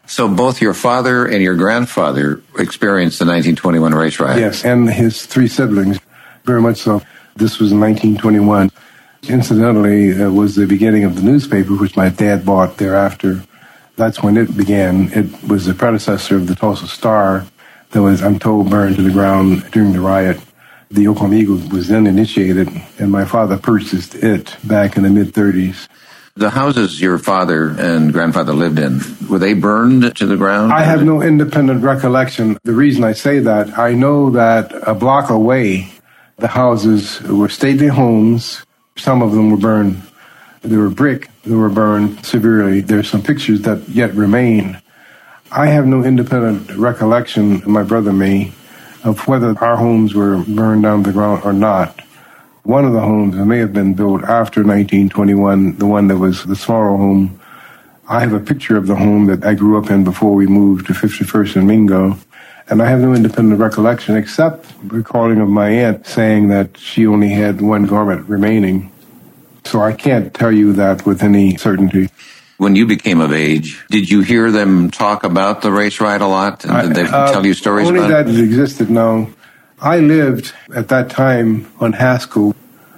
So both your father and your grandfather experienced the 1921 race riot? Yes, and his three siblings, very much so. This was in 1921. Incidentally, it was the beginning of the newspaper, which my dad bought thereafter. That's when it began. It was the predecessor of the Tulsa Star that was, I'm told, burned to the ground during the riot. The Oklahoma Eagle was then initiated, and my father purchased it back in the mid-30s. The houses your father and grandfather lived in, were they burned to the ground? I have no independent recollection. The reason I say that, I know that a block away, the houses were stately homes. Some of them were burned. They were brick. They were burned severely. There's some pictures that yet remain. I have no independent recollection, my brother may, of whether our homes were burned down to the ground or not. One of the homes that may have been built after 1921, the one that was the smaller home, I have a picture of the home that I grew up in before we moved to 51st and Mingo. And I have no independent recollection except recalling of my aunt saying that she only had one garment remaining. So I can't tell you that with any certainty. When you became of age, did you hear them talk about the race riot a lot? And did they tell you stories about it? Only that it existed, no. I lived at that time on Haskell.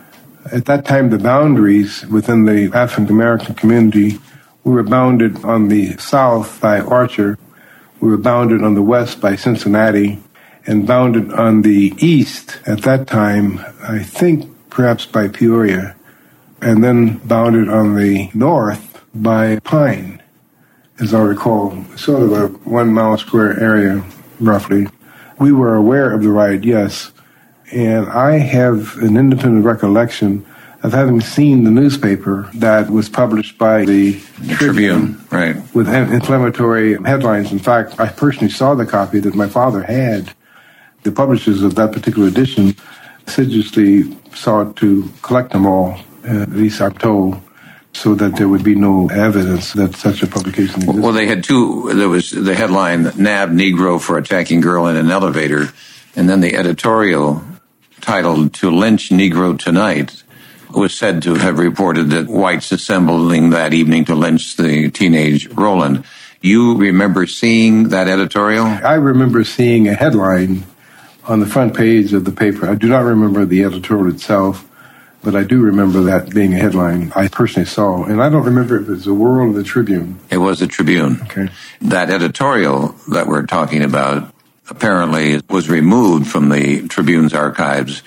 At that time, the boundaries within the African-American community, we were bounded on the south by Archer, we were bounded on the west by Cincinnati, and bounded on the east at that time, I think perhaps by Peoria, and then bounded on the north by Pine, as I recall, sort of a 1 mile square area, roughly. We were aware of the riot, yes, and I have an independent recollection of having seen the newspaper that was published by the Tribune, right, with inflammatory headlines. In fact, I personally saw the copy that my father had. The publishers of that particular edition assiduously sought to collect them all, at least I'm told, so that there would be no evidence that such a publication existed. Well, they had two. There was the headline, "Nabbed Negro for Attacking Girl in an Elevator," and then the editorial titled, "To Lynch Negro Tonight," was said to have reported that whites assembling that evening to lynch the teenage Roland. You remember seeing that editorial? I remember seeing a headline on the front page of the paper. I do not remember the editorial itself, but I do remember that being a headline I personally saw. And I don't remember if it was the World or the Tribune. It was the Tribune. Okay. That editorial that we're talking about apparently was removed from the Tribune's archives,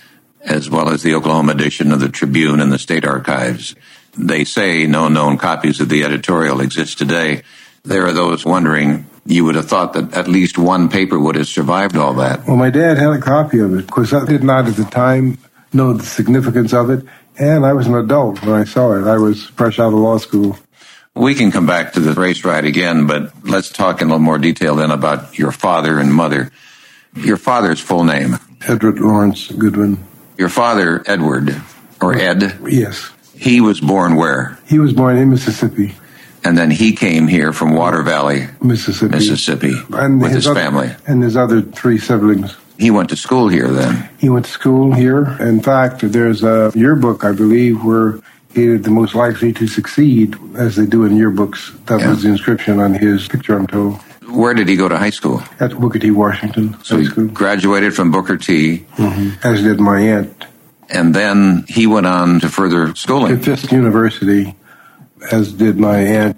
as well as the Oklahoma edition of the Tribune and the state archives. They say no known copies of the editorial exist today. There are those wondering, you would have thought that at least one paper would have survived all that. Well, my dad had a copy of it. Of course, I did not at the time know the significance of it, and I was an adult when I saw it. I was fresh out of law school. We can come back to the race riot again, but let's talk in a little more detail then about your father and mother. Your father's full name? Edward Lawrence Goodwin. Your father, Edward, or Ed? Yes. He was born where? He was born in Mississippi. And then he came here from Water Valley, Mississippi, and with his family. And his other three siblings. He went to school here then? He went to school here. In fact, there's a yearbook, I believe, where he is the most likely to succeed, as they do in yearbooks. That was the inscription on his picture, I'm told. Where did he go to high school? At Booker T. Washington. So he graduated from Booker T. Mm-hmm. As did my aunt. And then he went on to further schooling. At Fisk University, as did my aunt.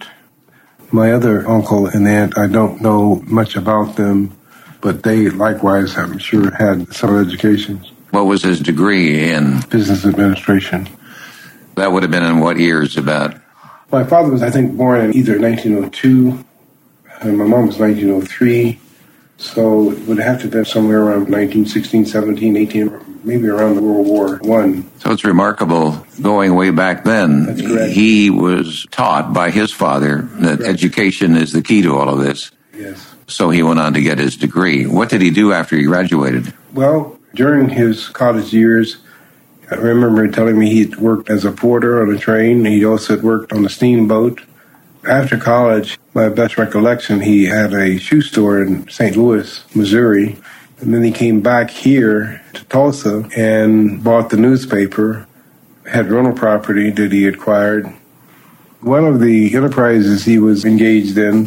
My other uncle and aunt, I don't know much about them, but they likewise, I'm sure, had some educations. What was his degree in? Business administration. That would have been in what years about? My father was, I think, born in either 1902, and my mom was 1903, so it would have to have been somewhere around 1916, 17, 18, maybe around the World War I. So it's remarkable, going way back then, That's correct. He was taught by his father that education is the key to all of this. Yes. So he went on to get his degree. What did he do after he graduated? Well, during his college years, I remember him telling me he'd worked as a porter on a train. He also had worked on a steamboat. After college, my best recollection, he had a shoe store in St. Louis, Missouri. And then he came back here to Tulsa and bought the newspaper, had rental property that he acquired. One of the enterprises he was engaged in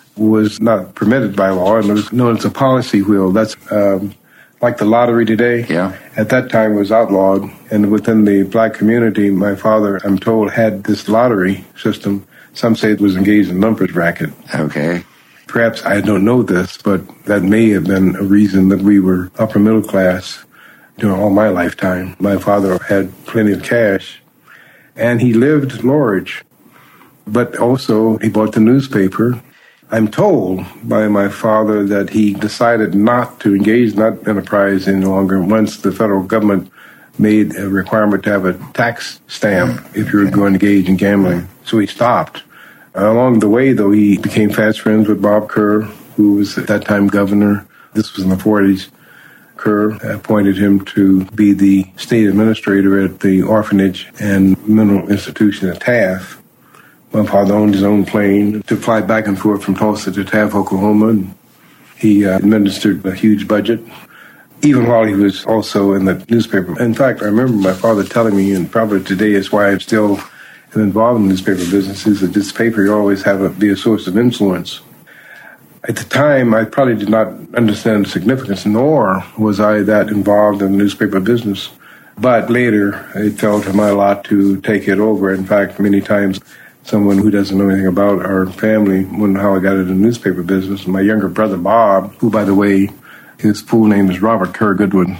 was not permitted by law, and it was known as a policy wheel. That's like the lottery today. Yeah. At that time, it was outlawed, and within the black community, my father, I'm told, had this lottery system. Some say it was engaged in numbers racket. Okay. Perhaps I don't know this, but that may have been a reason that we were upper middle class during all my lifetime. My father had plenty of cash, and he lived large, but also he bought the newspaper. I'm told by my father that he decided not to engage in that enterprise any longer once the federal government made a requirement to have a tax stamp if you were going to engage in gambling. So he stopped. Along the way, though, he became fast friends with Bob Kerr, who was at that time governor. This was in the 40s. Kerr appointed him to be the state administrator at the orphanage and mental institution at Taft. My father owned his own plane to fly back and forth from Tulsa to Taft, Oklahoma. And he administered a huge budget, even while he was also in the newspaper. In fact, I remember my father telling me, and probably today is why I'm still involved in the newspaper business, is that this paper you always have to be a source of influence. At the time, I probably did not understand the significance, nor was I that involved in the newspaper business. But later, it fell to my lot to take it over. In fact, many times, someone who doesn't know anything about our family wondered how I got into the newspaper business. My younger brother, Bob, who, by the way, his full name is Robert Kerr Goodwin,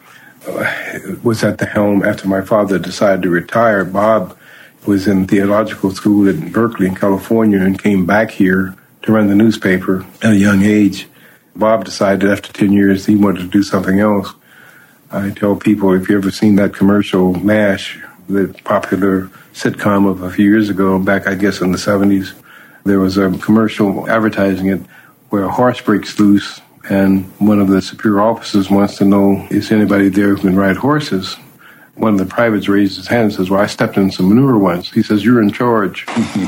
was at the helm after my father decided to retire. Bob was in theological school at Berkeley in California and came back here to run the newspaper at a young age. Bob decided after 10 years he wanted to do something else. I tell people, if you've ever seen that commercial, MASH, the popular sitcom of a few years ago, back I guess in the 70s, there was a commercial advertising it where a horse breaks loose and one of the superior officers wants to know, is anybody there who can ride horses? One of the privates raised his hand and says, well, I stepped in some manure once. He says, you're in charge.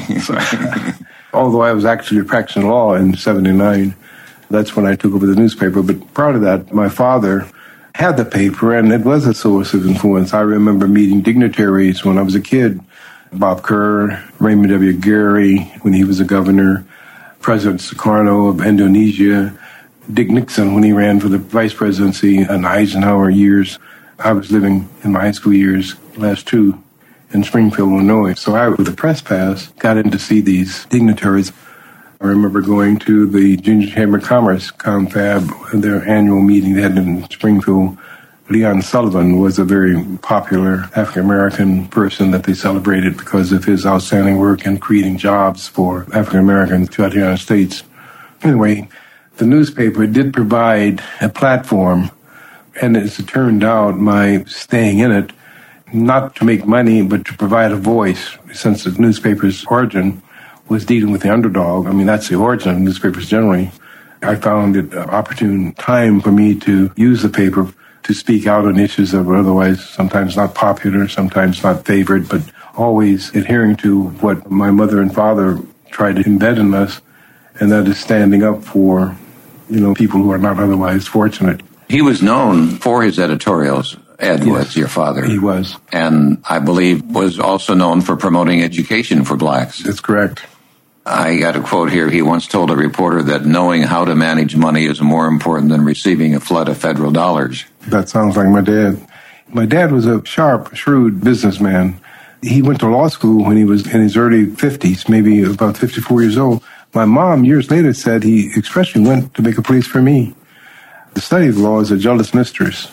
Although I was actually practicing law in 79, that's when I took over the newspaper. But prior to that, my father had the paper, and it was a source of influence. I remember meeting dignitaries when I was a kid. Bob Kerr, Raymond W. Gary, when he was a governor, President Sukarno of Indonesia, Dick Nixon when he ran for the vice presidency in Eisenhower years. I was living in my high school years, last two, in Springfield, Illinois. So I, with a press pass, got in to see these dignitaries. I remember going to the Junior Chamber of Commerce, Confab, their annual meeting they had in Springfield. Leon Sullivan was a very popular African-American person that they celebrated because of his outstanding work in creating jobs for African-Americans throughout the United States. Anyway, the newspaper did provide a platform, and as it turned out, my staying in it, not to make money, but to provide a voice, since the newspaper's origin was dealing with the underdog. I mean, that's the origin of newspapers generally. I found it an opportune time for me to use the paper to speak out on issues that were otherwise sometimes not popular, sometimes not favored, but always adhering to what my mother and father tried to embed in us, and that is standing up for, people who are not otherwise fortunate. He was known for his editorials, Ed was, your father. He was. And I believe was also known for promoting education for blacks. That's correct. I got a quote here. He once told a reporter that knowing how to manage money is more important than receiving a flood of federal dollars. That sounds like my dad. My dad was a sharp, shrewd businessman. He went to law school when he was in his early 50s, maybe about 54 years old. My mom, years later, said he expressly went to make a place for me. The study of law is a jealous mistress.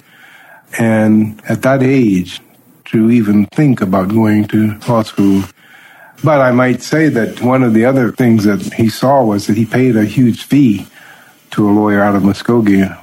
And at that age, to even think about going to law school. But I might say that one of the other things that he saw was that he paid a huge fee to a lawyer out of Muskogee,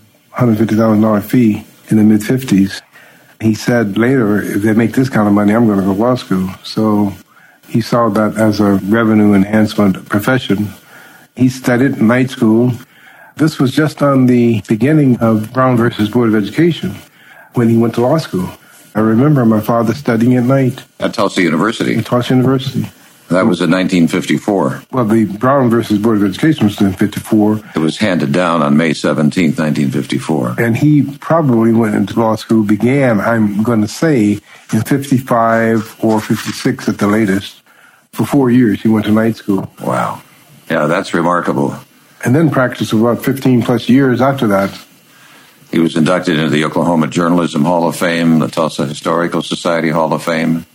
$150,000 fee in the mid-50s. He said later, if they make this kind of money, I'm going to go to law school. So he saw that as a revenue enhancement profession. He studied night school. This was just on the beginning of Brown versus Board of Education when he went to law school. I remember my father studying at night. At Tulsa University. At Tulsa University. That was in 1954. Well, the Brown versus Board of Education was in 54. It was handed down on May 17th, 1954. And he probably went into law school, began, I'm going to say, in 55 or 56 at the latest. For 4 years, he went to night school. Wow. Yeah, that's remarkable. And then practiced for about 15 plus years after that. He was inducted into the Oklahoma Journalism Hall of Fame, the Tulsa Historical Society Hall of Fame.